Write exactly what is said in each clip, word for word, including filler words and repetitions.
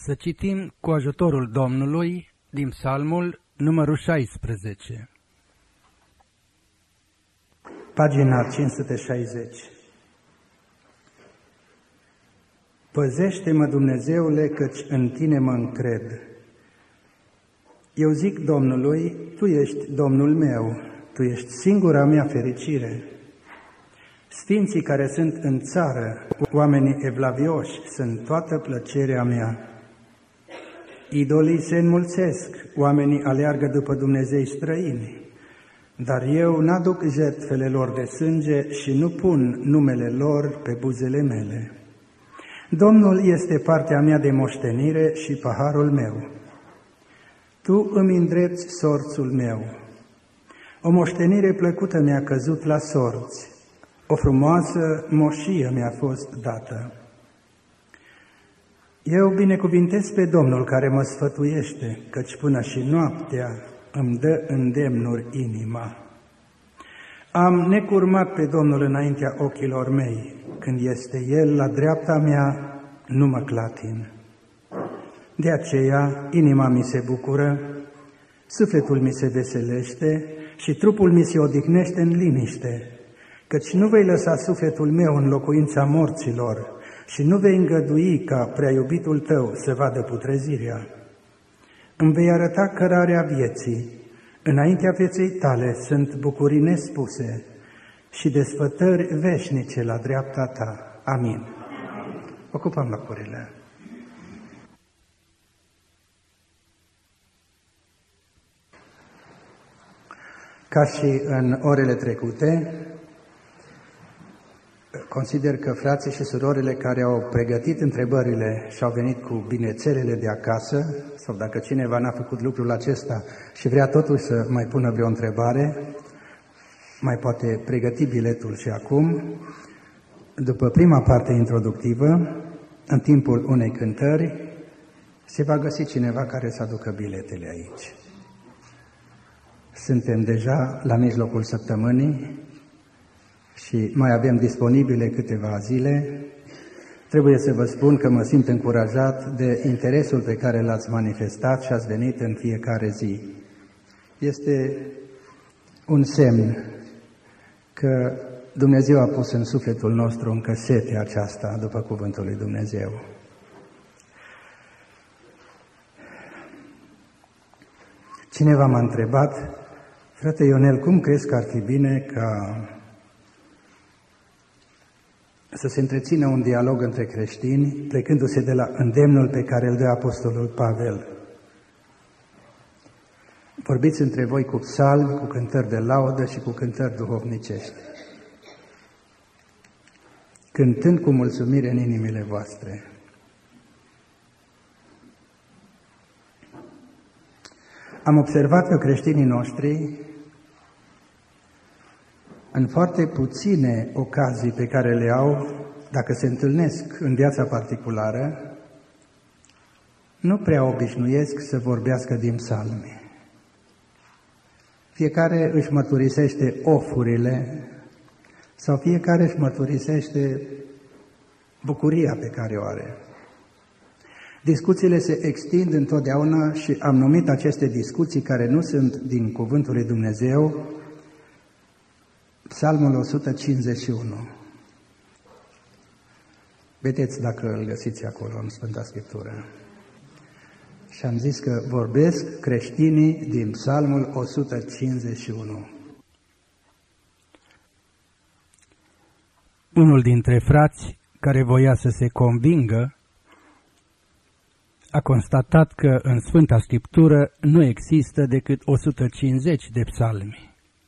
Să citim cu ajutorul Domnului din Psalmul numărul șaisprezece. Pagina cinci sute șaizeci. Păzește-mă, Dumnezeule, căci în Tine mă încred. Eu zic Domnului, Tu ești Domnul meu, Tu ești singura mea fericire. Sfinții care sunt în țară, oamenii evlavioși, sunt toată plăcerea mea. Idolii se înmulțesc, oamenii aleargă după Dumnezei străini, dar eu n-aduc jertfele lor de sânge și nu pun numele lor pe buzele mele. Domnul este partea mea de moștenire și paharul meu. Tu îmi îndrepți sorțul meu. O moștenire plăcută mi-a căzut la sorți, o frumoasă moșie mi-a fost dată. Eu binecuvintez pe Domnul care mă sfătuiește, căci până și noaptea îmi dă îndemnuri inima. Am necurmat pe Domnul înaintea ochilor mei, când este El la dreapta mea, nu mă clatin. De aceea inima mi se bucură, sufletul mi se veselește și trupul mi se odihnește în liniște, căci nu vei lăsa sufletul meu în locuința morților și nu vei îngădui ca prea iubitul Tău să vadă putrezirea. Îmi vei arăta cărarea vieții, înaintea feței Tale sunt bucurii nespuse și desfătări veșnice la dreapta Ta. Amin. Ocupăm locurile. Ca și în orele trecute, consider că frații și surorile care au pregătit întrebările și au venit cu binețelele de acasă, sau dacă cineva n-a făcut lucrul acesta și vrea totuși să mai pună vreo întrebare, mai poate pregăti biletul și acum. După prima parte introductivă, în timpul unei cântări, se va găsi cineva care să aducă biletele aici. Suntem deja la mijlocul săptămânii și mai avem disponibile câteva zile. Trebuie să vă spun că mă simt încurajat de interesul pe care l-ați manifestat și ați venit în fiecare zi. Este un semn că Dumnezeu a pus în sufletul nostru încă setea aceasta după cuvântul lui Dumnezeu. Cineva m-a întrebat: frate Ionel, cum crezi că ar fi bine ca să se întrețină un dialog între creștini, plecându-se de la îndemnul pe care îl dă Apostolul Pavel? Vorbiți între voi cu psalmi, cu cântări de laudă și cu cântări duhovnicești, cântând cu mulțumire în inimile voastre. Am observat că creștinii noștri, în foarte puține ocazii pe care le au, dacă se întâlnesc în viața particulară, nu prea obișnuiesc să vorbească din psalmi. Fiecare își mărturisește ofurile sau fiecare își mărturisește bucuria pe care o are. Discuțiile se extind întotdeauna și am numit aceste discuții care nu sunt din Cuvântul lui Dumnezeu Psalmul o sută cincizeci și unu. Vedeți dacă îl găsiți acolo în Sfânta Scriptură. Și am zis că vorbesc creștinii din Psalmul o sută cincizeci și unu. Unul dintre frați care voia să se convingă a constatat că în Sfânta Scriptură nu există decât o sută cincizeci de psalmi.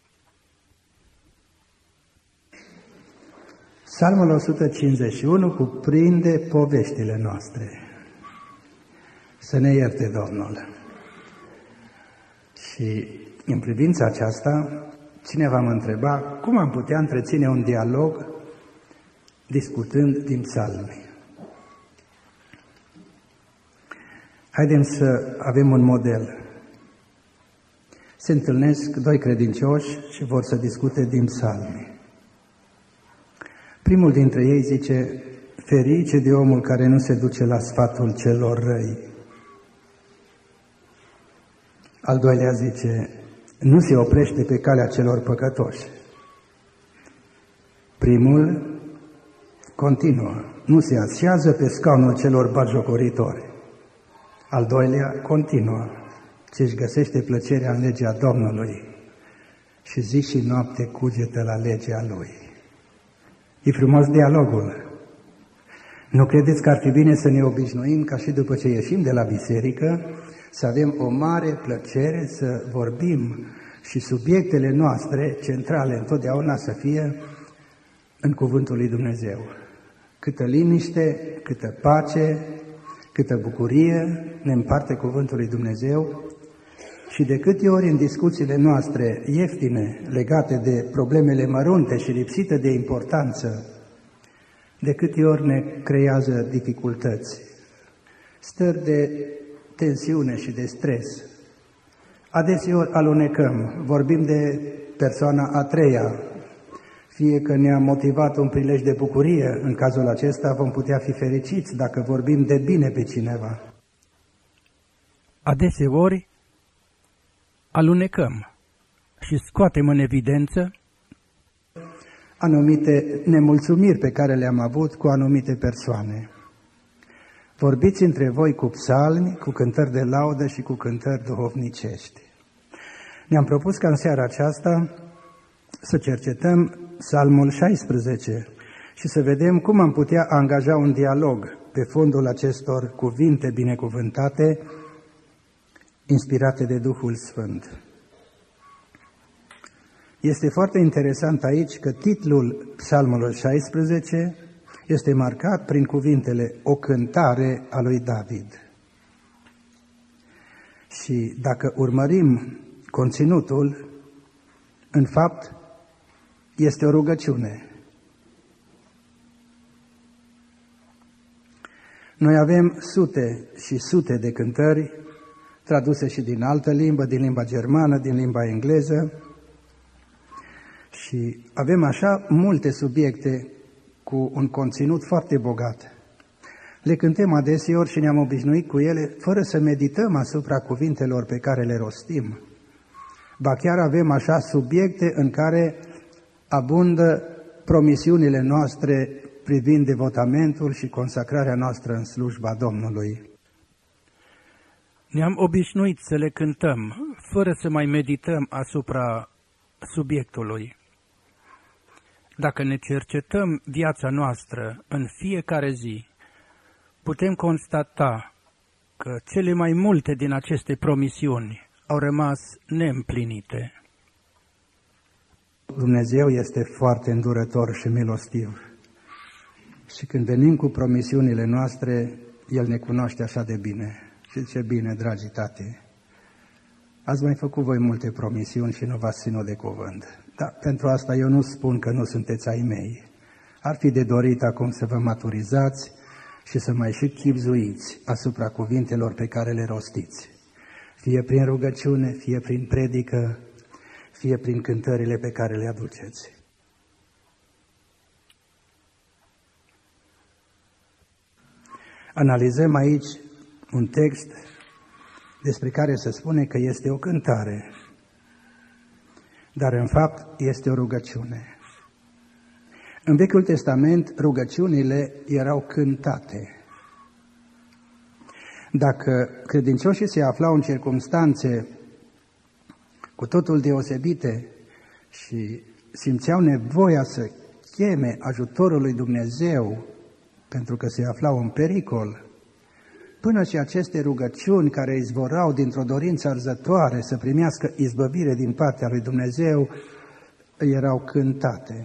Psalmul o sută cincizeci și unu cuprinde poveștile noastre. Să ne ierte Domnul. Și în privința aceasta, cineva mă întreba cum am putea întreține un dialog discutând din psalmi. Haidem să avem un model. Se întâlnesc doi credincioși și vor să discute din psalmi. Primul dintre ei zice: ferice de omul care nu se duce la sfatul celor răi, Al doilea zice, nu se oprește pe calea celor păcătoși. Primul continuă, nu se așează pe scaunul celor batjocoritori. Al doilea continuă, ce își găsește plăcerea în legea Domnului și zi și noapte cugetă la legea Lui. E frumos dialogul. Nu credeți că ar fi bine să ne obișnuim ca și după ce ieșim de la biserică să avem o mare plăcere să vorbim și subiectele noastre centrale întotdeauna să fie în Cuvântul lui Dumnezeu. Câtă liniște, câtă pace, câtă bucurie ne împarte Cuvântul lui Dumnezeu și de câte ori în discuțiile noastre ieftine legate de problemele mărunte și lipsite de importanță, de câte ori ne creează dificultăți, stări de tensiune și de stres. Adeseori alunecăm, vorbim de persoana a treia, fie că ne-a motivat un prilej de bucurie, în cazul acesta vom putea fi fericiți dacă vorbim de bine pe cineva. Adeseori alunecăm și scoatem în evidență anumite nemulțumiri pe care le-am avut cu anumite persoane. Vorbiți între voi cu psalmi, cu cântări de laudă și cu cântări duhovnicești. Ne-am propus ca în seara aceasta să cercetăm Psalmul șaisprezece și să vedem cum am putea angaja un dialog pe fondul acestor cuvinte binecuvântate, inspirate de Duhul Sfânt. Este foarte interesant aici că titlul Psalmului șaisprezece este marcat prin cuvintele o cântare a lui David. Și dacă urmărim conținutul, în fapt, este o rugăciune. Noi avem sute și sute de cântări, traduse și din altă limbă, din limba germană, din limba engleză, și avem așa multe subiecte cu un conținut foarte bogat. Le cântăm adeseori și ne-am obișnuit cu ele fără să medităm asupra cuvintelor pe care le rostim. Ba chiar avem așa subiecte în care abundă promisiunile noastre privind devotamentul și consacrarea noastră în slujba Domnului. Ne-am obișnuit să le cântăm fără să mai medităm asupra subiectului. Dacă ne cercetăm viața noastră în fiecare zi, putem constata că cele mai multe din aceste promisiuni au rămas neîmplinite. Dumnezeu este foarte îndurător și milostiv. Și când venim cu promisiunile noastre, El ne cunoaște așa de bine. Și zice, bine, dragii tati, ați mai făcut voi multe promisiuni și nu v-ați ținut de cuvânt. Dar pentru asta eu nu spun că nu sunteți ai mei. Ar fi de dorit acum să vă maturizați și să mai și chibzuiți asupra cuvintelor pe care le rostiți. Fie prin rugăciune, fie prin predică, fie prin cântările pe care le aduceți. Analizăm aici un text despre care se spune că este o cântare, dar în fapt este o rugăciune. În Vechiul Testament, rugăciunile erau cântate. Dacă credincioșii se aflau în circumstanțe cu totul deosebite și simțeau nevoia să cheme ajutorul lui Dumnezeu pentru că se aflau în pericol, până și aceste rugăciuni care izvorau dintr-o dorință arzătoare să primească izbăvire din partea lui Dumnezeu, erau cântate.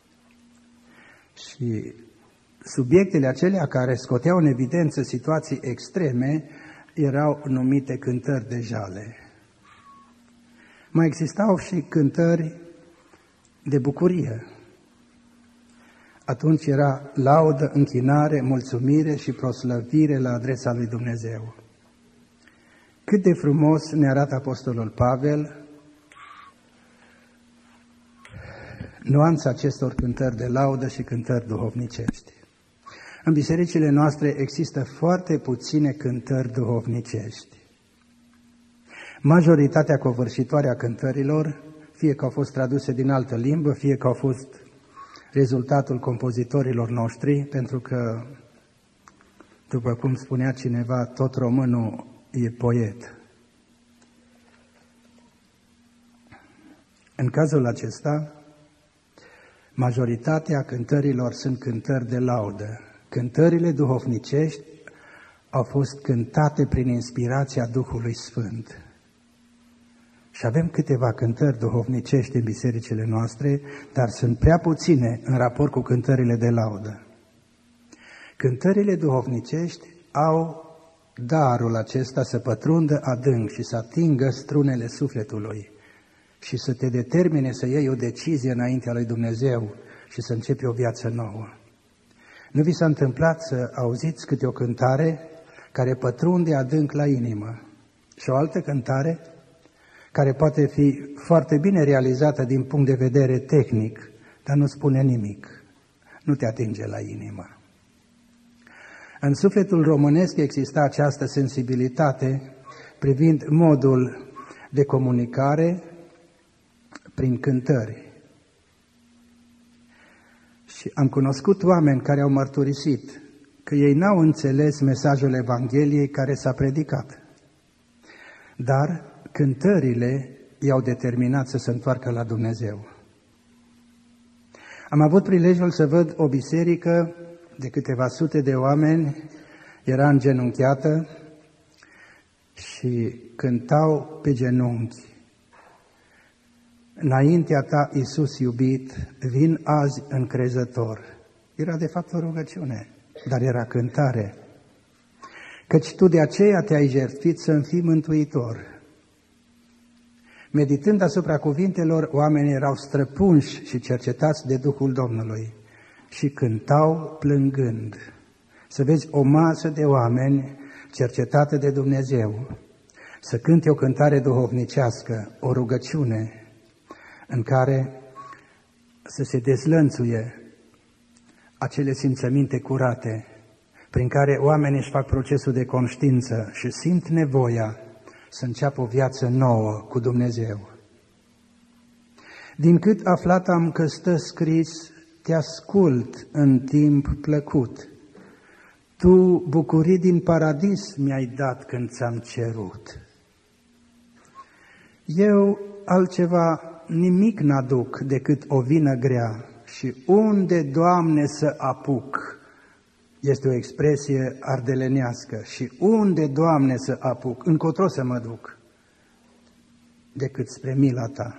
Și subiectele acelea care scoteau în evidență situații extreme erau numite cântări de jale. Mai existau și cântări de bucurie. Atunci era laudă, închinare, mulțumire și proslăvire la adresa lui Dumnezeu. Cât de frumos ne arată Apostolul Pavel nuanța acestor cântări de laudă și cântări duhovnicești. În bisericile noastre există foarte puține cântări duhovnicești. Majoritatea covârșitoare a cântărilor, fie că au fost traduse din altă limbă, fie că au fost rezultatul compozitorilor noștri, pentru că, după cum spunea cineva, tot românul e poet. În cazul acesta, majoritatea cântărilor sunt cântări de laudă. Cântările duhovnicești au fost cântate prin inspirația Duhului Sfânt. Și avem câteva cântări duhovnicești în bisericile noastre, dar sunt prea puține în raport cu cântările de laudă. Cântările duhovnicești au darul acesta să pătrundă adânc și să atingă strunele sufletului și să te determine să iei o decizie înaintea lui Dumnezeu și să începi o viață nouă. Nu vi s-a întâmplat să auziți câte o cântare care pătrunde adânc la inimă și o altă cântare care poate fi foarte bine realizată din punct de vedere tehnic, dar nu spune nimic, nu te atinge la inimă. În sufletul românesc exista această sensibilitate privind modul de comunicare prin cântări. Și am cunoscut oameni care au mărturisit că ei n-au înțeles mesajul Evangheliei care s-a predicat, dar cântările i-au determinat să se întoarcă la Dumnezeu. Am avut prilejul să văd o biserică de câteva sute de oameni, era îngenunchiată și cântau pe genunchi. Înaintea ta, Iisus iubit, vin azi încrezător. Era de fapt o rugăciune, dar era cântare. Căci tu de aceea te-ai jertfit să-mi fii mântuitor. Meditând asupra cuvintelor, oamenii erau străpunși și cercetați de Duhul Domnului și cântau plângând. Să vezi o masă de oameni cercetată de Dumnezeu, să cânte o cântare duhovnicească, o rugăciune în care să se dezlănțuie acele simțăminte curate, prin care oamenii își fac procesul de conștiință și simt nevoia să înceapă o viață nouă cu Dumnezeu. Din cât aflat am că stă scris, te ascult în timp plăcut. Tu bucurii din paradis mi-ai dat când ți-am cerut. Eu altceva nimic n-aduc decât o vină grea și unde, Doamne, să apuc? Este o expresie ardelenească. Și unde, Doamne, să apuc? Încotro să mă duc? Decât spre mila ta.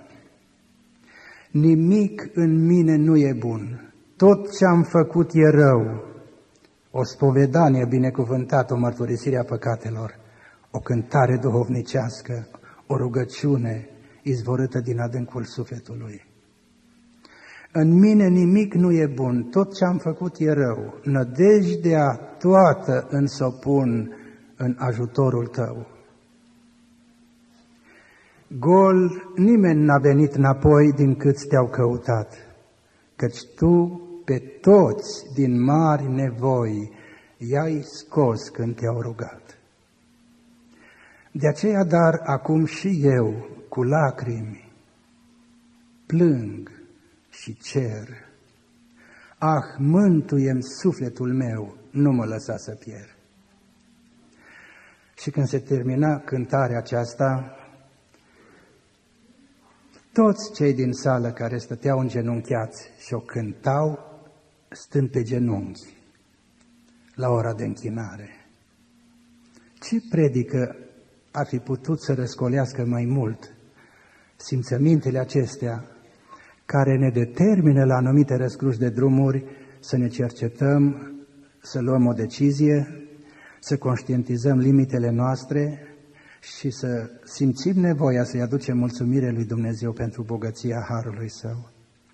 Nimic în mine nu e bun. Tot ce-am făcut e rău. O spovedanie binecuvântată, o mărturisire a păcatelor, o cântare duhovnicească, o rugăciune izvorâtă din adâncul sufletului. În mine nimic nu e bun, tot ce am făcut e rău, nădejdea toată însă o pun în ajutorul tău. Gol nimeni n-a venit înapoi din câți te-au căutat, căci tu pe toți din mari nevoi i-ai scos când te-au rugat. De aceea, dar, acum și eu, cu lacrimi, plâng și cer. Ah, mântuie-mi sufletul meu, nu mă lăsa să pierd. Și când se termina cântarea aceasta, toți cei din sală care stăteau îngenunchiați și o cântau stând pe genunchi la ora de închinare. Ce predică ar fi putut să răscolească mai mult simțămintele acestea care ne determină la anumite răscruși de drumuri să ne cercetăm, să luăm o decizie, să conștientizăm limitele noastre și să simțim nevoia să-i aducem mulțumire lui Dumnezeu pentru bogăția harului Său.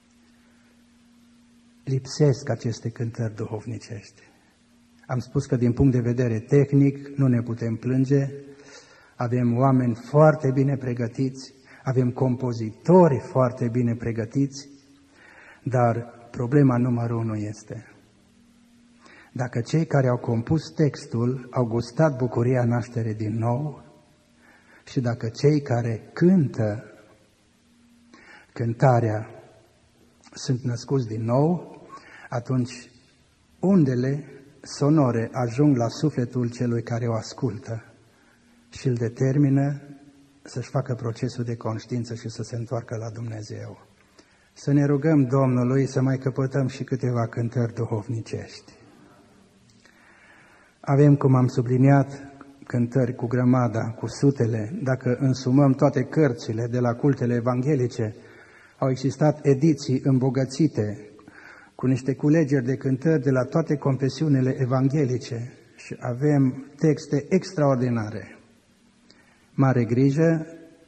Lipsesc aceste cântări duhovnicești. Am spus că din punct de vedere tehnic nu ne putem plânge, avem oameni foarte bine pregătiți, avem compozitori foarte bine pregătiți, dar problema numărul unu este: dacă cei care au compus textul au gustat bucuria nașterii din nou Și dacă cei care cântă cântarea sunt născuți din nou, atunci undele sonore ajung la sufletul celui care o ascultă și îl determină să-și facă procesul de conștiință și să se întoarcă la Dumnezeu. Să ne rugăm Domnului să mai căpătăm și câteva cântări duhovnicești. Avem, cum am subliniat, cântări cu grămada, cu sutele. Dacă însumăm toate cărțile de la cultele evanghelice, au existat ediții îmbogățite cu niște culegeri de cântări de la toate confesiunile evanghelice și avem texte extraordinare. Mare grijă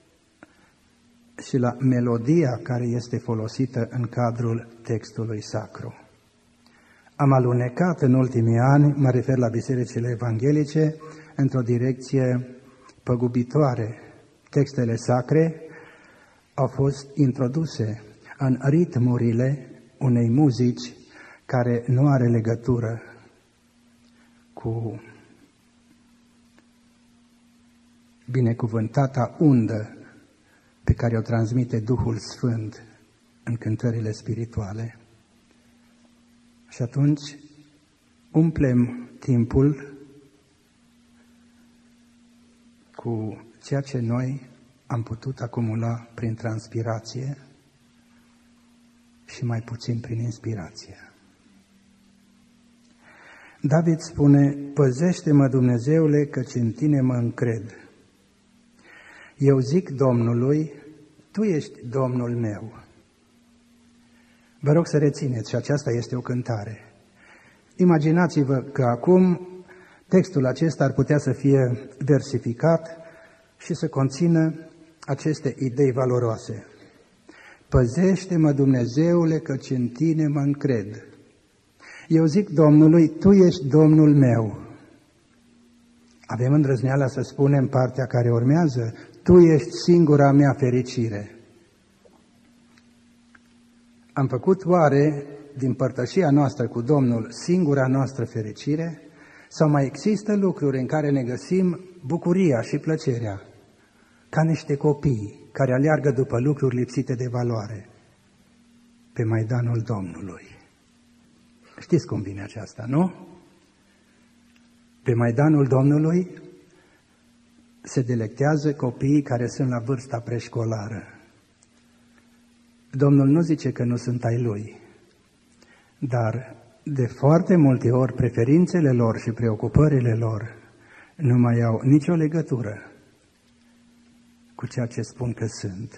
și la melodia care este folosită în cadrul textului sacru. Am alunecat în ultimii ani, mă refer la bisericile evanghelice, într-o direcție păgubitoare. Textele sacre au fost introduse în ritmurile unei muzici care nu are legătură cu binecuvântata undă pe care o transmite Duhul Sfânt în cântările spirituale. Și atunci umplem timpul cu ceea ce noi am putut acumula prin transpirație și mai puțin prin inspirație. David spune: păzește-mă, Dumnezeule, căci în tine mă încred. Eu zic Domnului, tu ești Domnul meu. Vă rog să rețineți, și aceasta este o cântare. Imaginați-vă că acum textul acesta ar putea să fie versificat și să conțină aceste idei valoroase. Păzește-mă, Dumnezeule, căci în tine mă încred. Eu zic Domnului, tu ești Domnul meu. Avem îndrăzneala să spunem partea care urmează: tu ești singura mea fericire. Am făcut oare din părtășia noastră cu Domnul singura noastră fericire? Sau mai există lucruri în care ne găsim bucuria și plăcerea, ca niște copii care aleargă după lucruri lipsite de valoare pe maidanul Domnului? Știți cum vine aceasta, nu? Pe maidanul Domnului se delectează copiii care sunt la vârsta preșcolară. Domnul nu zice că nu sunt ai Lui, dar de foarte multe ori preferințele lor și preocupările lor nu mai au nicio legătură cu ceea ce spun că sunt.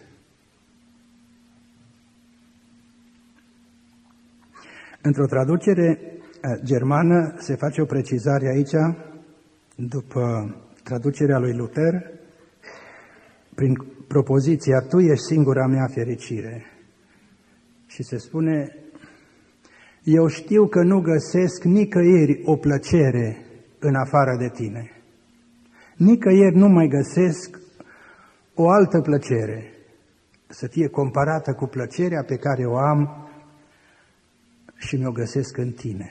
Într-o traducere germană se face o precizare aici, după traducerea lui Luther, prin propoziția tu ești singura mea fericire. Și se spune: eu știu că nu găsesc nicăieri o plăcere în afară de tine. Nicăieri nu mai găsesc o altă plăcere să fie comparată cu plăcerea pe care o am și mi-o găsesc în tine.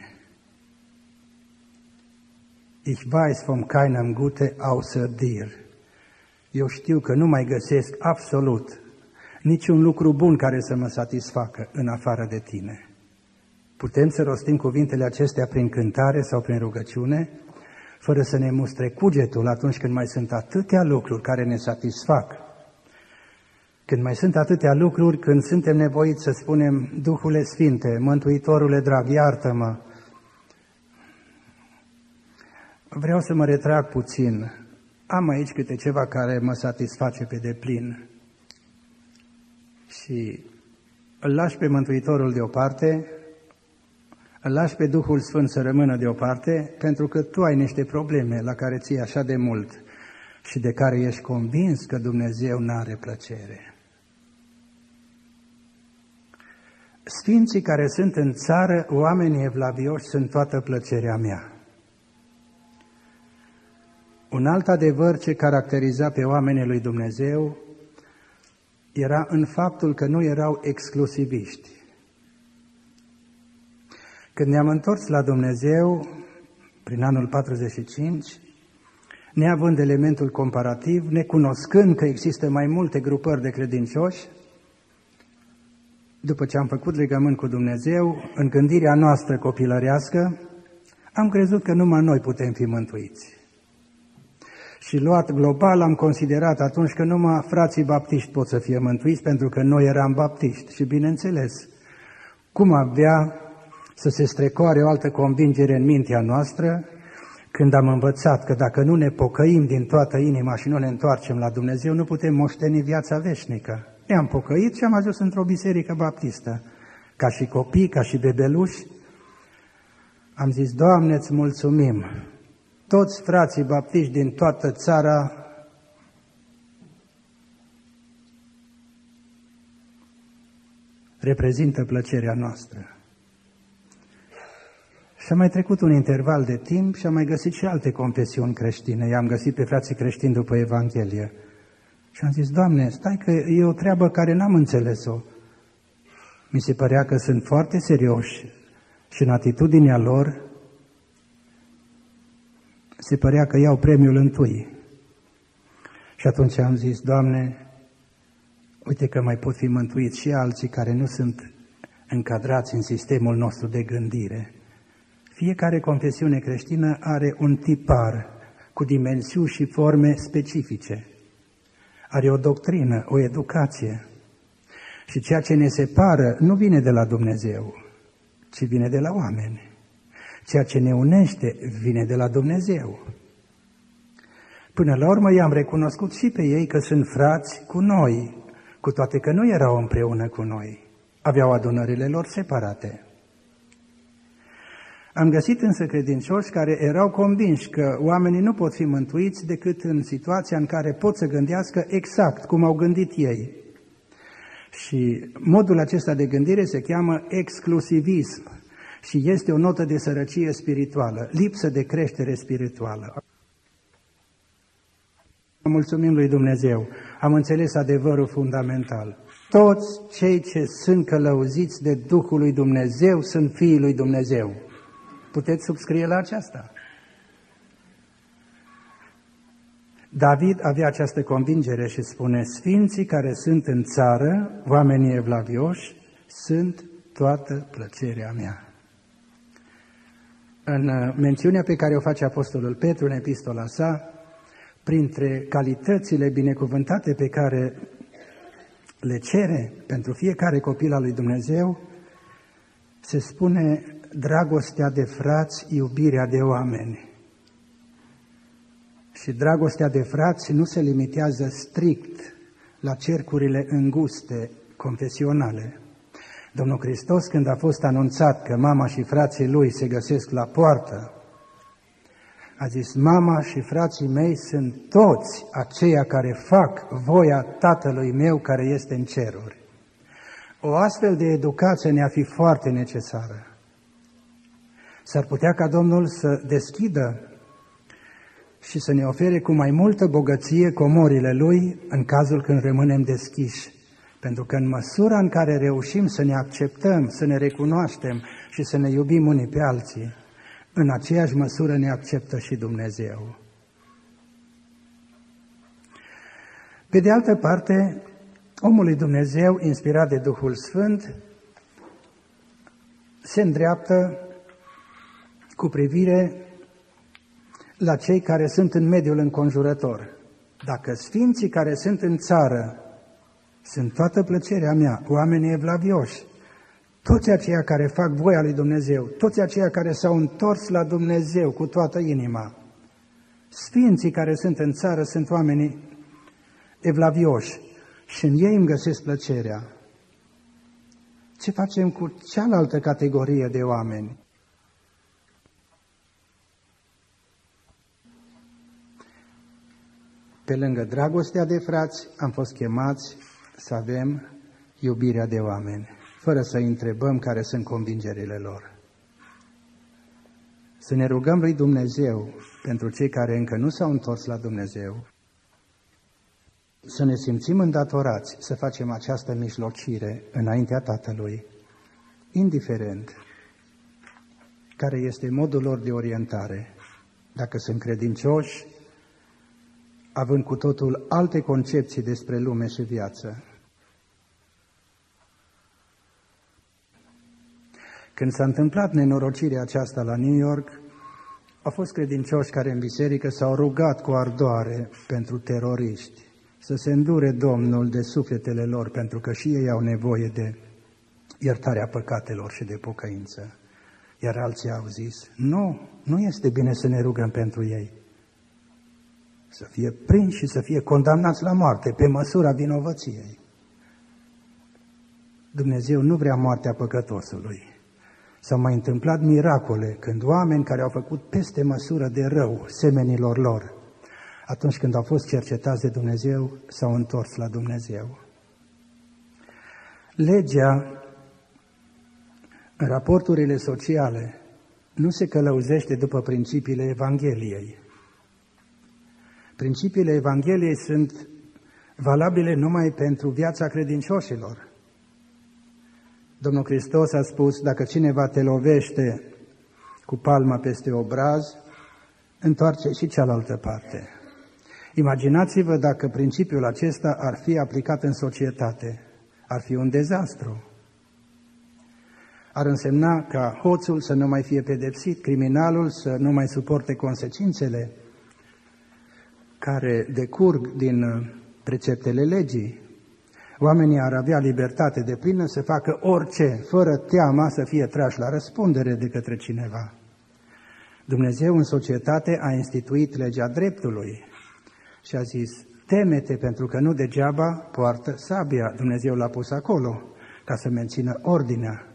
Ich weiß vom keinem Gute außer dir. Eu știu că nu mai găsesc absolut niciun lucru bun care să mă satisfacă în afară de tine. Putem să rostim cuvintele acestea prin cântare sau prin rugăciune, fără să ne mustre cugetul atunci când mai sunt atâtea lucruri care ne satisfac. Când mai sunt atâtea lucruri, când suntem nevoiți să spunem: Duhule Sfinte, Mântuitorule drag, iartă-mă. Vreau să mă retrag puțin. Am aici câte ceva care mă satisface pe deplin. Și îl lași pe Mântuitorul deoparte, îl lași pe Duhul Sfânt să rămână deoparte, pentru că tu ai niște probleme la care ții așa de mult și de care ești convins că Dumnezeu n-are plăcere. Sfinții care sunt în țară, oamenii evlavioși, sunt toată plăcerea mea. Un alt adevăr ce caracteriza pe oamenii lui Dumnezeu era în faptul că nu erau exclusiviști. Când ne-am întors la Dumnezeu, prin anul patruzeci și cinci, neavând elementul comparativ, necunoscând că există mai multe grupări de credincioși, după ce am făcut legământ cu Dumnezeu, în gândirea noastră copilărească, am crezut că numai noi putem fi mântuiți. Și luat global am considerat atunci că numai frații baptiști pot să fie mântuiți, pentru că noi eram baptiști. Și bineînțeles, cum avea să se strecoare o altă convingere în mintea noastră, când am învățat că dacă nu ne pocăim din toată inima și nu ne întoarcem la Dumnezeu, nu putem moșteni viața veșnică. Ne-am pocăit și am ajuns într-o biserică baptistă. Ca și copii, ca și bebeluși, am zis, Doamne, îți mulțumim! Toți frații baptiști din toată țara reprezintă plăcerea noastră. Și a mai trecut un interval de timp și am mai găsit și alte confesiuni creștine. I-am găsit pe frații creștini după Evanghelie. Și am zis, Doamne, stai că e o treabă care n-am înțeles-o. Mi se părea că sunt foarte serioși și în atitudinea lor se părea că iau premiul întâi. Și atunci am zis, Doamne, uite că mai pot fi mântuiți și alții care nu sunt încadrați în sistemul nostru de gândire. Fiecare confesiune creștină are un tipar cu dimensiuni și forme specifice. Are o doctrină, o educație. Și ceea ce ne separă nu vine de la Dumnezeu, ci vine de la oameni. Ceea ce ne unește vine de la Dumnezeu. Până la urmă i-am recunoscut și pe ei că sunt frați cu noi, cu toate că nu erau împreună cu noi. Aveau adunările lor separate. Am găsit însă credincioși care erau convinși că oamenii nu pot fi mântuiți decât în situația în care pot să gândească exact cum au gândit ei. Și modul acesta de gândire se cheamă exclusivism și este o notă de sărăcie spirituală, lipsă de creștere spirituală. Mulțumim lui Dumnezeu, am înțeles adevărul fundamental. Toți cei ce sunt călăuziți de Duhul lui Dumnezeu sunt fiii lui Dumnezeu. Puteți subscrie la aceasta. David avea această convingere și spune, sfinții care sunt în țară, oamenii evlavioși, sunt toată plăcerea mea. În mențiunea pe care o face Apostolul Petru în epistola sa, printre calitățile binecuvântate pe care le cere pentru fiecare copil al lui Dumnezeu, se spune dragostea de frați, iubirea de oameni. Și dragostea de frați nu se limitează strict la cercurile înguste, confesionale. Domnul Hristos, când a fost anunțat că mama și frații lui se găsesc la poartă, a zis, mama și frații mei sunt toți aceia care fac voia Tatălui meu care este în ceruri. O astfel de educație ne-ar fi foarte necesară. S-ar putea ca Domnul să deschidă și să ne ofere cu mai multă bogăție comorile Lui în cazul când rămânem deschiși. Pentru că în măsura în care reușim să ne acceptăm, să ne recunoaștem și să ne iubim unii pe alții, în aceeași măsură ne acceptă și Dumnezeu. Pe de altă parte, omul lui Dumnezeu, inspirat de Duhul Sfânt, se îndreaptă cu privire la cei care sunt în mediul înconjurător. Dacă sfinții care sunt în țară sunt toată plăcerea mea, oamenii evlavioși, toți aceia care fac voia lui Dumnezeu, toți aceia care s-au întors la Dumnezeu cu toată inima, sfinții care sunt în țară sunt oamenii evlavioși și în ei îmi găsesc plăcerea. Ce facem cu cealaltă categorie de oameni? Pe lângă dragostea de frați, am fost chemați să avem iubirea de oameni, fără să întrebăm care sunt convingerile lor. Să ne rugăm lui Dumnezeu pentru cei care încă nu s-au întors la Dumnezeu, să ne simțim îndatorați să facem această mijlocire înaintea Tatălui, indiferent care este modul lor de orientare, dacă sunt credincioși având cu totul alte concepții despre lume și viață. Când s-a întâmplat nenorocirea aceasta la New York, au fost credincioși care în biserică s-au rugat cu ardoare pentru teroriști, să se îndure Domnul de sufletele lor, pentru că și ei au nevoie de iertarea păcatelor și de pocăință. Iar alții au zis, nu, nu este bine să ne rugăm pentru ei. Să fie prinși și să fie condamnați la moarte, pe măsura vinovăției. Dumnezeu nu vrea moartea păcătosului. S-au mai întâmplat miracole când oameni care au făcut peste măsură de rău semenilor lor, atunci când au fost cercetați de Dumnezeu, s-au întors la Dumnezeu. Legea, în raporturile sociale, nu se călăuzește după principiile Evangheliei. Principiile Evangheliei sunt valabile numai pentru viața credincioșilor. Domnul Hristos a spus, dacă cineva te lovește cu palma peste obraz, întoarce și cealaltă parte. Imaginați-vă dacă principiul acesta ar fi aplicat în societate. Ar fi un dezastru. Ar însemna ca hoțul să nu mai fie pedepsit, criminalul să nu mai suporte consecințele care decurg din preceptele legii. Oamenii ar avea libertate deplină să facă orice, fără teama să fie trași la răspundere de către cineva. Dumnezeu în societate a instituit legea dreptului și a zis, teme-te pentru că nu degeaba poartă sabia. Dumnezeu l-a pus acolo ca să mențină ordinea.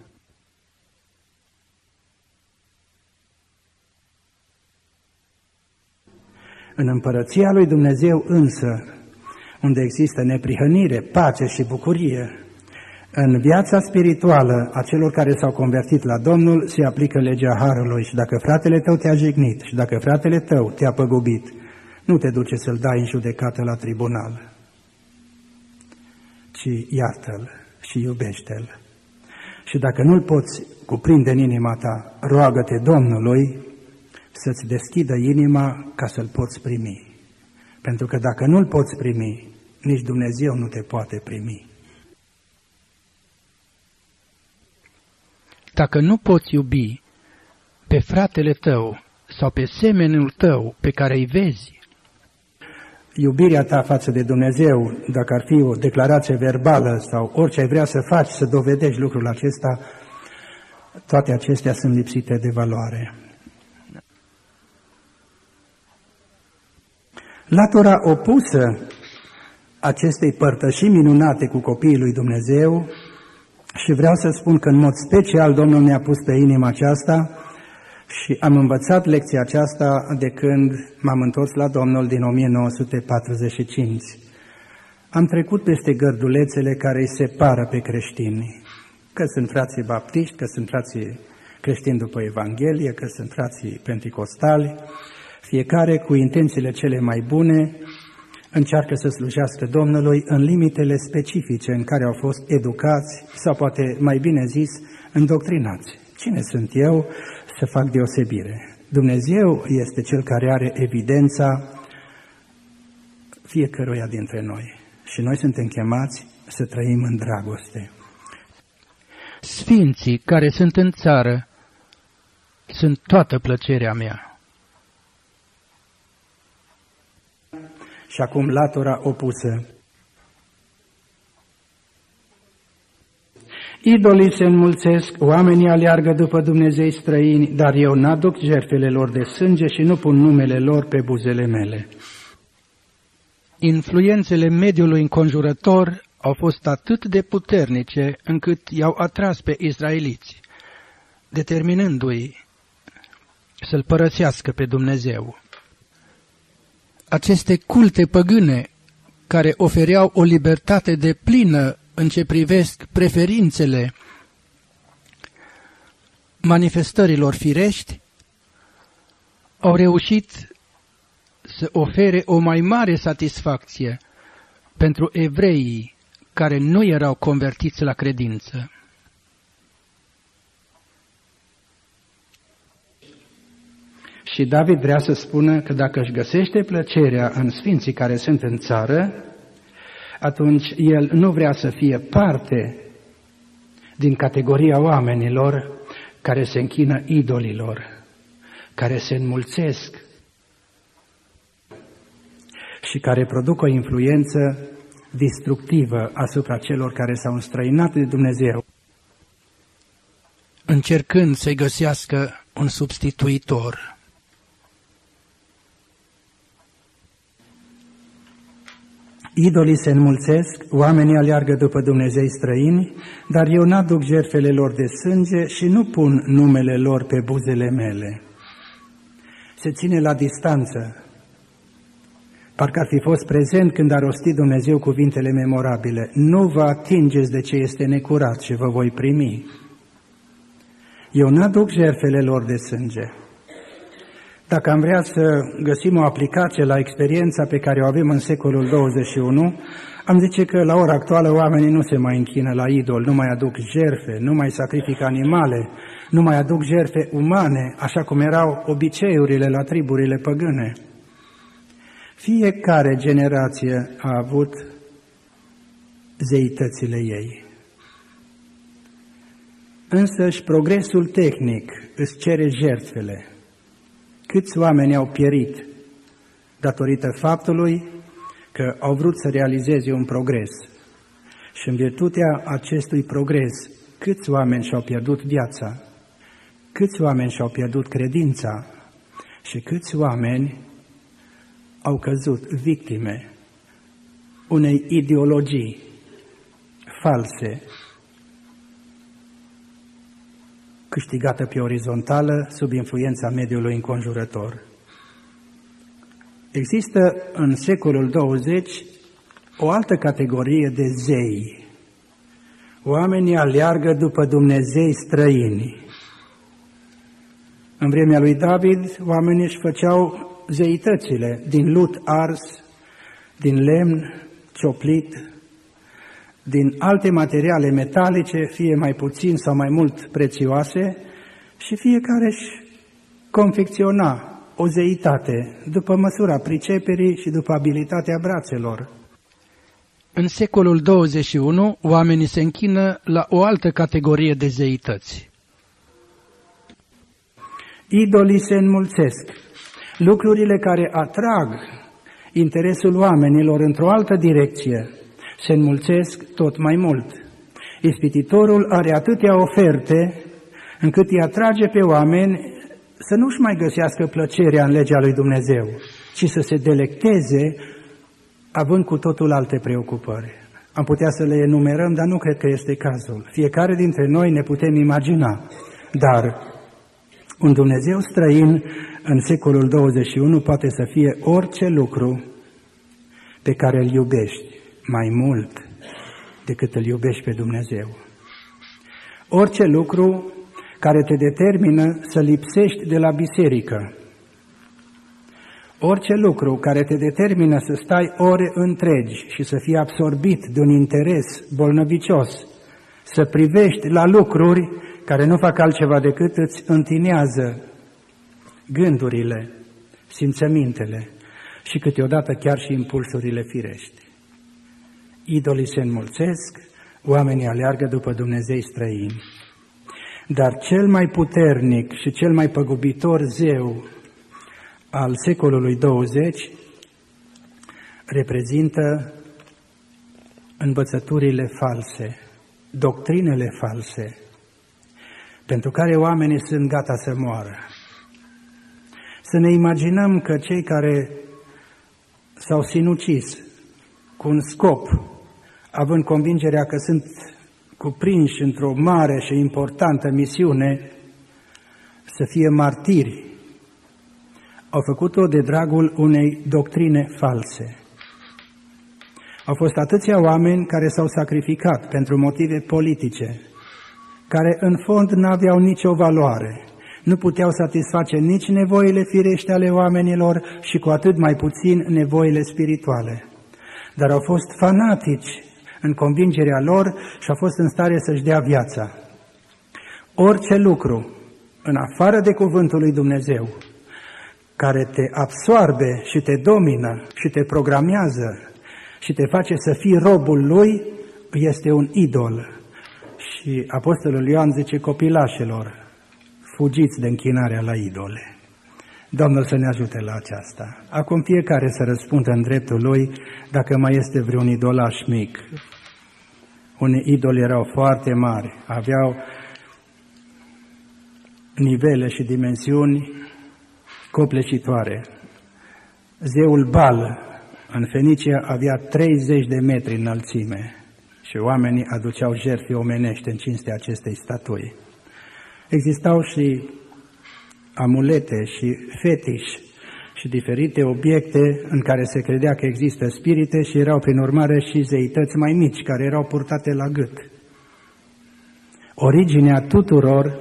În împărăția lui Dumnezeu însă, unde există neprihănire, pace și bucurie, în viața spirituală a celor care s-au convertit la Domnul se aplică legea Harului și dacă fratele tău te-a jignit și dacă fratele tău te-a păgubit, nu te duce să-l dai în judecată la tribunal, ci iartă-l și iubește-l. Și dacă nu-l poți cuprinde în inima ta, roagă-te Domnului să-ți deschidă inima ca să-l poți primi. Pentru că dacă nu-l poți primi, nici Dumnezeu nu te poate primi. Dacă nu poți iubi pe fratele tău sau pe semenul tău pe care îi vezi, iubirea ta față de Dumnezeu, dacă ar fi o declarație verbală sau orice ai vrea să faci, să dovedești lucrul acesta, toate acestea sunt lipsite de valoare. Latura opusă acestei părtășii minunate cu copiii lui Dumnezeu, și vreau să spun că în mod special Domnul ne-a pus pe inima aceasta și am învățat lecția aceasta de când m-am întors la Domnul din o mie nouă sute patruzeci și cinci. Am trecut peste gărdulețele care îi separă pe creștini, că sunt frații baptiști, că sunt frații creștini după Evanghelie, că sunt frații penticostali, fiecare cu intențiile cele mai bune încearcă să slujească Domnului în limitele specifice în care au fost educați sau poate mai bine zis îndoctrinați. Cine sunt eu să fac deosebire? Dumnezeu este Cel care are evidența fiecăruia dintre noi și noi suntem chemați să trăim în dragoste. Sfinții care sunt în țară sunt toată plăcerea mea. Și acum latura opusă. Idolii se înmulțesc, oamenii aleargă după Dumnezei străini, dar eu n-aduc jertfele lor de sânge și nu pun numele lor pe buzele mele. Influențele mediului înconjurător au fost atât de puternice încât i-au atras pe israeliți, determinându-i să-L părăsească pe Dumnezeu. Aceste culte păgâne, care ofereau o libertate deplină în ce privesc preferințele manifestărilor firești, au reușit să ofere o mai mare satisfacție pentru evreii care nu erau convertiți la credință. Și David vrea să spună că dacă își găsește plăcerea în sfinții care sunt în țară, atunci el nu vrea să fie parte din categoria oamenilor care se închină idolilor, care se înmulțesc și care produc o influență destructivă asupra celor care s-au înstrăinat de Dumnezeu, încercând să-i găsească un substituitor. Idolii se înmulțesc, oamenii aleargă după Dumnezei străini, dar eu n-aduc jertfele lor de sânge și nu pun numele lor pe buzele mele. Se ține la distanță. Parcă ar fi fost prezent când a rostit Dumnezeu cuvintele memorabile. Nu vă atingeți de ce este necurat și vă voi primi. Eu n-aduc jertfele lor de sânge. Dacă am vrea să găsim o aplicație la experiența pe care o avem în secolul douăzeci și unu, am zice că la ora actuală oamenii nu se mai închină la idol, nu mai aduc jertfe, nu mai sacrifică animale, nu mai aduc jertfe umane, așa cum erau obiceiurile la triburile păgâne. Fiecare generație a avut zeitățile ei. Însăși progresul tehnic îți cere jertfele. Câți oameni au pierit datorită faptului că au vrut să realizeze un progres. Și în virtutea acestui progres, câți oameni și-au pierdut viața, câți oameni și-au pierdut credința și câți oameni au căzut victime unei ideologii false, câștigată pe orizontală sub influența mediului înconjurător. Există în secolul douăzeci o altă categorie de zei. Oamenii aleargă după Dumnezei străini. În vremea lui David, oamenii își făceau zeitățile din lut ars, din lemn cioplit, din alte materiale metalice, fie mai puțin sau mai mult prețioase, și fiecare își confecționa o zeitate după măsura priceperii și după abilitatea brațelor. În secolul douăzeci și unu, oamenii se închină la o altă categorie de zeități. Idolii se înmulțesc. Lucrurile care atrag interesul oamenilor într-o altă direcție se înmulțesc tot mai mult. Ispititorul are atâtea oferte încât îi atrage pe oameni să nu-și mai găsească plăcerea în legea lui Dumnezeu, ci să se delecteze având cu totul alte preocupări. Am putea să le enumerăm, dar nu cred că este cazul. Fiecare dintre noi ne putem imagina, dar un Dumnezeu străin în secolul douăzeci și unu poate să fie orice lucru pe care îl iubești mai mult decât îl iubești pe Dumnezeu. Orice lucru care te determină să lipsești de la biserică. Orice lucru care te determină să stai ore întregi și să fii absorbit de un interes bolnăvicios, să privești la lucruri care nu fac altceva decât îți întinează gândurile, simțămintele și câteodată chiar și impulsurile firești. Idolii se înmulțesc, oamenii aleargă după Dumnezei străini. Dar cel mai puternic și cel mai păgubitor zeu al secolului douăzeci reprezintă învățăturile false, doctrinele false, pentru care oamenii sunt gata să moară. Să ne imaginăm că cei care s-au sinucis cu un scop, având convingerea că sunt cuprinși într-o mare și importantă misiune, să fie martiri, au făcut-o de dragul unei doctrine false. Au fost atâția oameni care s-au sacrificat pentru motive politice, care în fond n-aveau nicio valoare, nu puteau satisface nici nevoile firești ale oamenilor și cu atât mai puțin nevoile spirituale. Dar au fost fanatici în convingerea lor și au fost în stare să-și dea viața. Orice lucru, în afară de cuvântul lui Dumnezeu, care te absoarbe și te domină și te programează și te face să fii robul lui, este un idol. Și Apostolul Ioan zice copilașilor, fugiți de închinarea la idole. Domnul să ne ajute la aceasta. Acum fiecare să răspundă în dreptul lui dacă mai este vreun idolaș mic. Unii idoli erau foarte mari, aveau nivele și dimensiuni copleșitoare. Zeul Bal în Fenicia avea treizeci de metri înălțime și oamenii aduceau jertfe omenești în cinstea acestei statui. Existau și amulete și fetiși și diferite obiecte în care se credea că există spirite și erau prin urmare și zeități mai mici care erau purtate la gât. Originea tuturor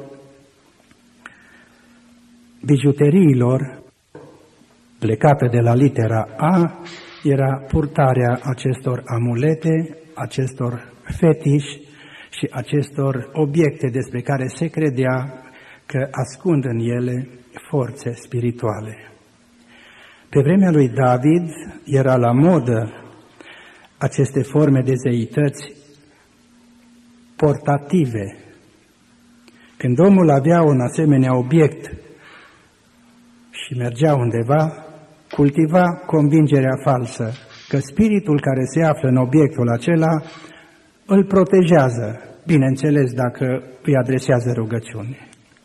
bijuteriilor, plecată de la litera A, era purtarea acestor amulete, acestor fetiși și acestor obiecte despre care se credea că ascund în ele forțe spirituale. Pe vremea lui David era la modă aceste forme de zeități portative. Când omul avea un asemenea obiect și mergea undeva, cultiva convingerea falsă că spiritul care se află în obiectul acela îl protejează, bineînțeles dacă îi adresează rugăciuni.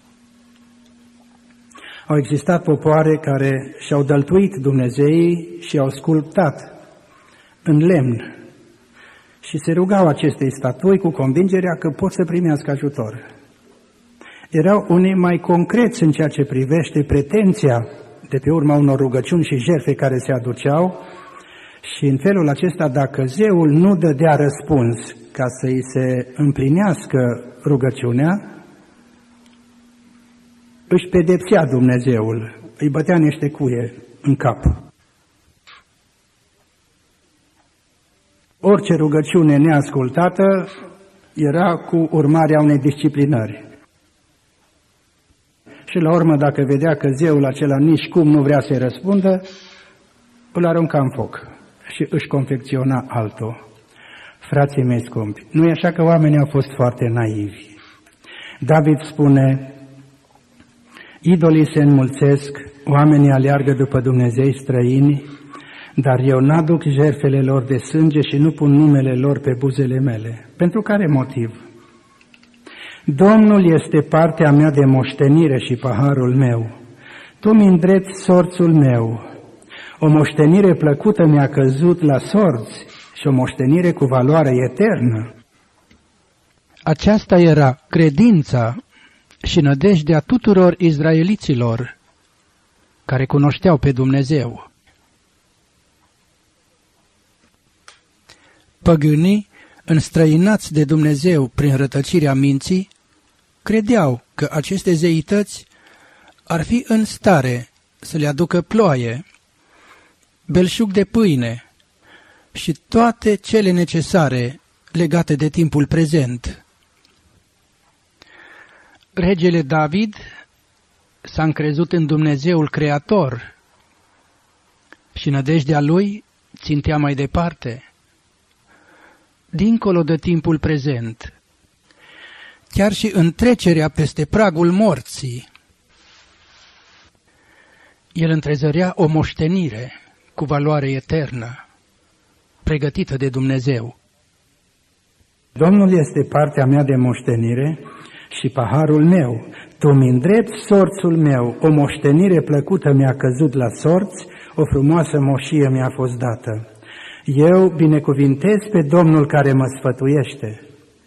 Au existat popoare care și-au dăltuit Dumnezeii și au sculptat în lemn și se rugau acestei statui cu convingerea că pot să primească ajutor. Erau unii mai concreți în ceea ce privește pretenția de pe urma unor rugăciuni și jertfe care se aduceau și în felul acesta, dacă zeul nu dădea răspuns ca să-i se împlinească rugăciunea, își pedepsea Dumnezeul, îi bătea niște cuie în cap. Orice rugăciune neascultată era cu urmarea unei disciplinări. Și la urmă, dacă vedea că zeul acela nici cum nu vrea să-i răspundă, îl arunca în foc și își confecționa altul. Frații mei scumpi, nu e așa că oamenii au fost foarte naivi. David spune, idolii se înmulțesc, oamenii aleargă după Dumnezei străini, dar eu n-aduc jertfele lor de sânge și nu pun numele lor pe buzele mele. Pentru care motiv? Domnul este partea mea de moștenire și paharul meu. Tu mi îndrepți sorțul meu. O moștenire plăcută mi-a căzut la sorți și o moștenire cu valoare eternă. Aceasta era credința și nădejdea tuturor izraeliților care cunoșteau pe Dumnezeu. Păgânii, înstrăinați de Dumnezeu prin rătăcirea minții, credeau că aceste zeități ar fi în stare să le aducă ploaie, belșug de pâine și toate cele necesare legate de timpul prezent. Regele David s-a încrezut în Dumnezeul Creator și nădejdea lui țintea mai departe, dincolo de timpul prezent, chiar și în trecerea peste pragul morții. El întrezărea o moștenire cu valoare eternă, pregătită de Dumnezeu. Domnul este partea mea de moștenire și paharul meu. Tu mi îndrepți sorțul meu, o moștenire plăcută mi-a căzut la sorți, o frumoasă moșie mi-a fost dată. Eu binecuvintez pe Domnul care mă sfătuiește.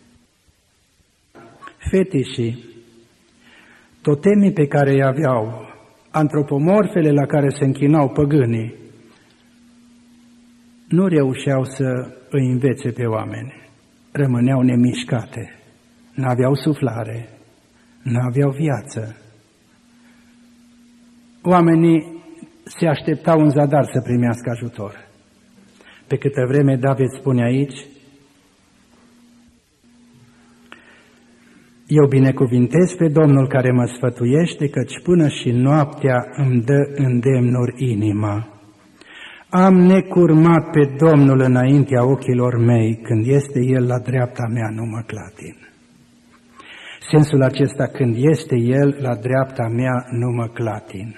Fetișii, totemii pe care îi aveau, antropomorfele la care se închinau păgânii, nu reușeau să îi învețe pe oameni. Rămâneau nemișcate, n-aveau suflare, n-aveau viață. Oamenii se așteptau în zadar să primească ajutor. Pe câtă vreme David spune aici, Eu binecuvintez pe Domnul care mă sfătuiește, căci până și noaptea îmi dă îndemnuri inima. Am necurmat pe Domnul înaintea ochilor mei, când este El la dreapta mea, nu mă clatin. Sensul acesta, când este El la dreapta mea, nu mă clatin.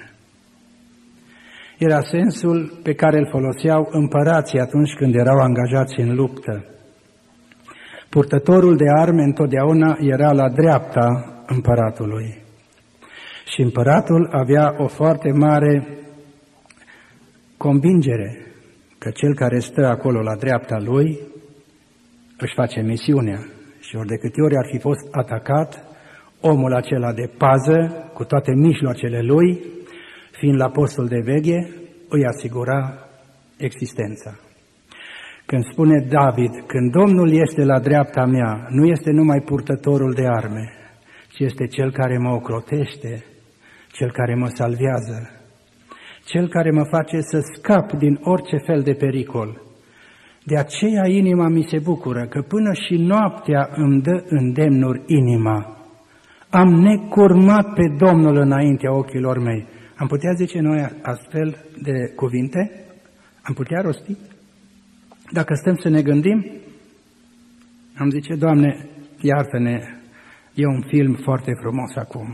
Era sensul pe care îl foloseau împărații atunci când erau angajați în luptă. Purtătorul de arme întotdeauna era la dreapta împăratului. Și împăratul avea o foarte mare convingere că cel care stă acolo la dreapta lui își face misiunea. Și ori de câte ori ar fi fost atacat, omul acela de pază, cu toate mijloacele lui, fiind la postul de veche, îi asigura existența. Când spune David, când Domnul este la dreapta mea, nu este numai purtătorul de arme, ci este Cel care mă ocrotește, Cel care mă salvează, Cel care mă face să scap din orice fel de pericol. De aceea inima mi se bucură, că până și noaptea îmi dă îndemnuri inima. Am necurmat pe Domnul înaintea ochilor mei. Am putea zice noi astfel de cuvinte? Am putea rosti? Dacă stăm să ne gândim, am zice, Doamne, iartă-ne, e un film foarte frumos acum.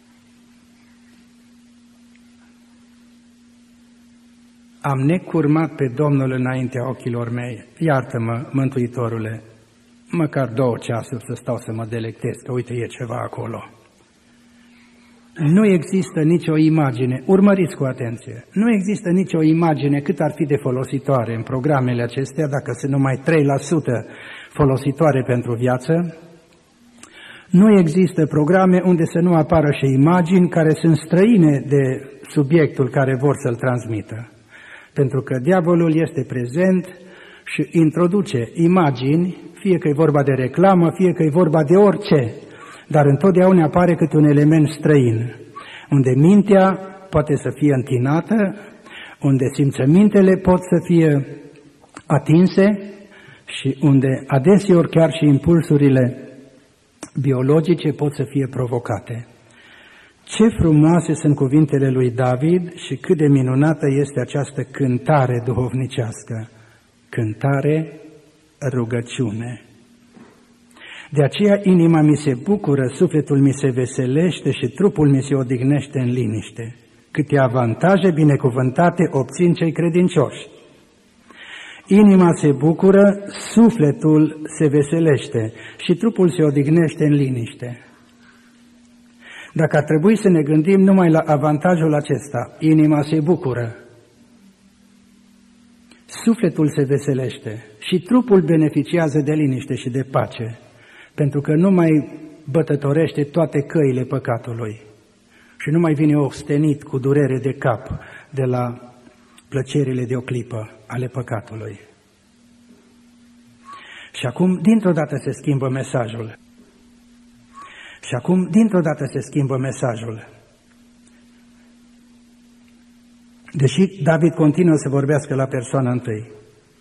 Am necurmat pe Domnul înaintea ochilor mei. Iartă-mă, Mântuitorule, măcar două ceasuri să stau să mă delectez, că uite, e ceva acolo. Nu există nicio imagine, urmăriți cu atenție, nu există nicio imagine cât ar fi de folositoare în programele acestea, dacă sunt numai trei la sută folositoare pentru viață. Nu există programe unde să nu apară și imagini care sunt străine de subiectul care vor să-l transmită. Pentru că diavolul este prezent și introduce imagini, fie că e vorba de reclamă, fie că e vorba de orice, dar întotdeauna apare câte un element străin, unde mintea poate să fie întinată, unde simțămintele pot să fie atinse și unde adeseori chiar și impulsurile biologice pot să fie provocate. Ce frumoase sunt cuvintele lui David și cât de minunată este această cântare duhovnicească, cântare, rugăciune. De aceea inima mi se bucură, sufletul mi se veselește și trupul mi se odihnește în liniște. Câte avantaje binecuvântate obțin cei credincioși. Inima se bucură, sufletul se veselește și trupul se odihnește în liniște. Dacă ar trebui să ne gândim numai la avantajul acesta, inima se bucură, sufletul se veselește și trupul beneficiază de liniște și de pace, pentru că nu mai bătătorește toate căile păcatului și nu mai vine ostenit cu durere de cap de la plăcerile de o clipă ale păcatului. Și acum, dintr-o dată se schimbă mesajul. Și acum, dintr-o dată se schimbă mesajul. Deși David continuă să vorbească la persoana întâi.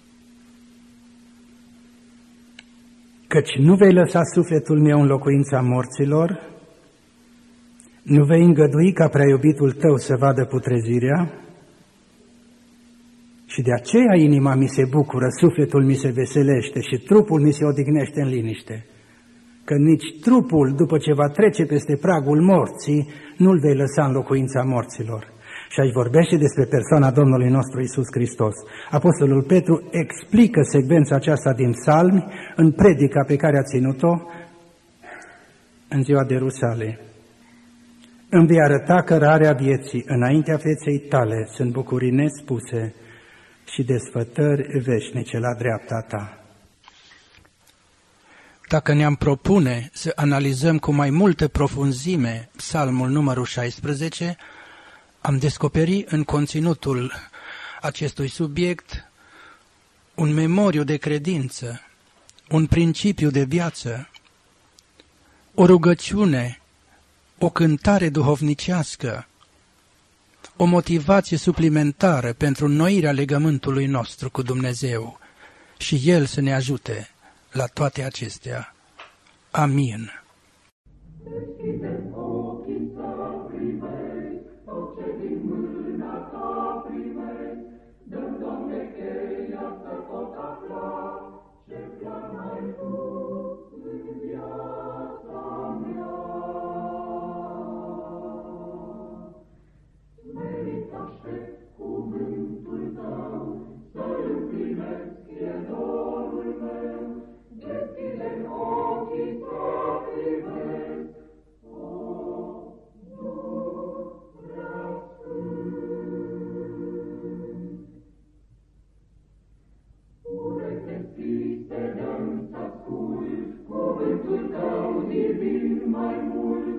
Căci nu vei lăsa sufletul meu în locuința morților, nu vei îngădui ca prea iubitul tău să vadă putrezirea, și de aceea inima mi se bucură, sufletul mi se veselește și trupul mi se odihnește în liniște. Că nici trupul, după ce va trece peste pragul morții, nu-l vei lăsa în locuința morților. Și aici vorbește despre persoana Domnului nostru Iisus Hristos. Apostolul Petru explică secvența aceasta din Psalmi în predica pe care a ținut-o în ziua de Rusale. Îmi vei arăta cărarea vieții, înaintea feței tale sunt bucurii nespuse și desfătări veșnice la dreapta ta. Dacă ne-am propune să analizăm cu mai multă profunzime Psalmul numărul șaisprezece, am descoperit în conținutul acestui subiect un memoriu de credință, un principiu de viață, o rugăciune, o cântare duhovnicească, o motivație suplimentară pentru înnoirea legământului nostru cu Dumnezeu și El să ne ajute la toate acestea. Amin. mai mult